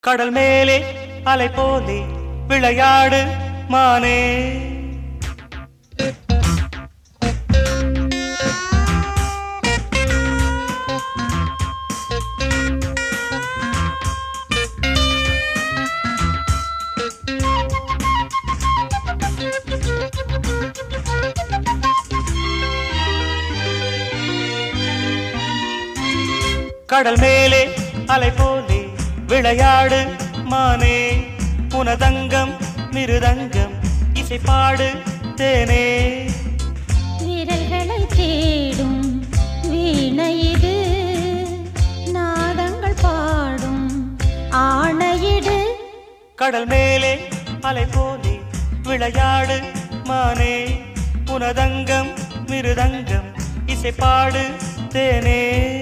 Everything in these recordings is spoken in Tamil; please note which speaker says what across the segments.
Speaker 1: கடல் மேலே அலை போலே விளையாடு மானே. கடல் மேலே அலை போலே விளையாடு மானே. புனதங்கம் மிருதங்கம் இசைப்பாடு தேனே.
Speaker 2: விரல்களை தேடும் வீணையிடு, நாதங்கள் பாடும் ஆணையிடு.
Speaker 1: கடல் மேலே அலை போலே விளையாடு மானே. புனதங்கம் மிருதங்கம் இசைப்பாடு தேனே.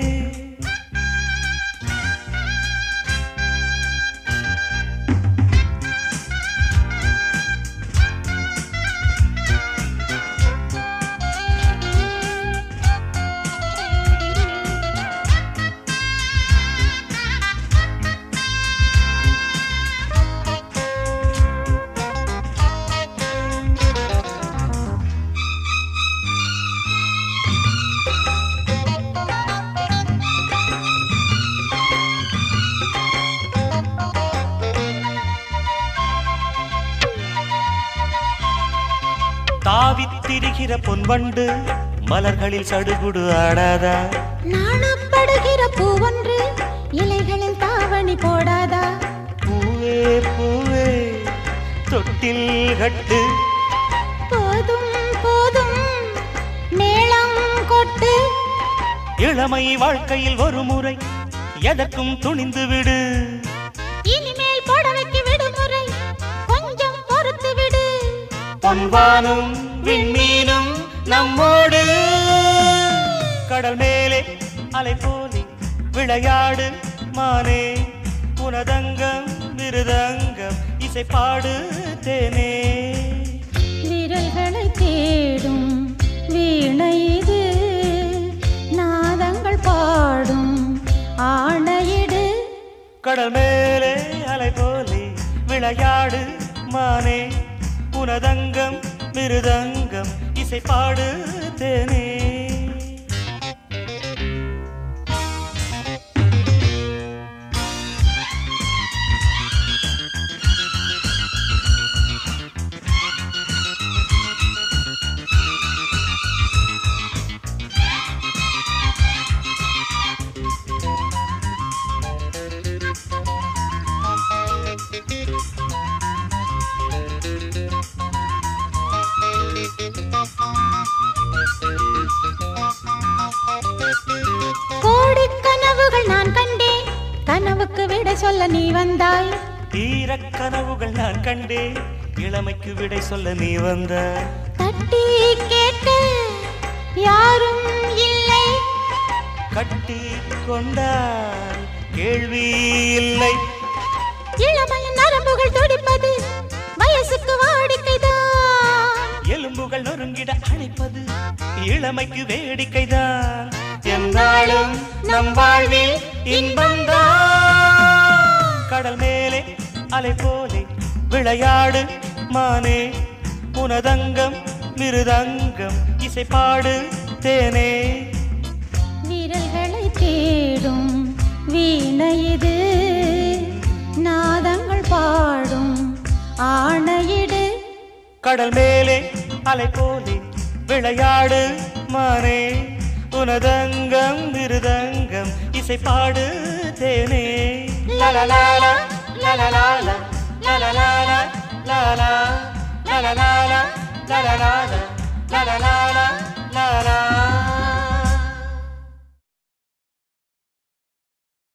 Speaker 1: தாவித்திருக்கிற பொன்வண்டு மலர்களில் சடுகுடு ஆடாதா?
Speaker 2: நாணப்படுகிற பூவொன்று இலைகளில் தாவணி போடாதா?
Speaker 1: பூவே பூவே தொட்டில் கட்டு,
Speaker 2: போதும் போதும் மேளம் கொட்டு.
Speaker 1: இளமை வாழ்க்கையில் ஒரு முறை எதற்கும் துணிந்து விடு.
Speaker 2: இனிமேல் புடவைக்கு விடுமுறை, கொஞ்சம் பொறுத்து விடு.
Speaker 1: பொன்வானும் விண்மீனும் நம்மோடு. கடல் மேலே அலை போலே விளையாடு மானே. புனதங்கம் மிருதங்கம் இசைப்பாடு தேனே.
Speaker 2: விரல்களை தேடும் வீணையிடு, நாதங்கள் பாடும் ஆணையிடு.
Speaker 1: கடல் மேலே அலை போலே விளையாடு மானே. புனதங்கம் மிருதங்கம் இசைப்பாடு தேனே.
Speaker 2: நான் கண்டேன், கனவுக்கு விடை சொல்ல நீ வந்தாய்.
Speaker 1: தீரக் கனவுகள் நான் கண்டேன், இளமைக்கு விடை சொல்ல நீ வந்தாய்.
Speaker 2: தட்டி கேட்க யாரும் இல்லை,
Speaker 1: கட்டி கொண்டால் கேள்வி இல்லை.
Speaker 2: இளமையின் நரம்புகள் துடிப்பது வயசுக்கு வாடிக்கைதான்.
Speaker 1: எலும்புகள் நொறுங்கிட அழைப்பது இளமைக்கு வேடிக்கைதான். என்னாலும் நம் வாழ்வில் இன்பம்தான். கடல் மேலே அலை போலே விளையாடு மானே. புனதங்கம் மிருதங்கம் இசைப்பாடு தேனே.
Speaker 2: விரல்களை தேடும் வீணையிடு, நாதங்கள் பாடும் ஆணையிடு.
Speaker 1: கடல் மேலே அலை போலே விளையாடு மானே. புனதங்கம் மிருதங்கம் இசைப்பாடு தேனே. லலலாலா லலலாலா லலலாலா லலலா லலலாலா லலலாலா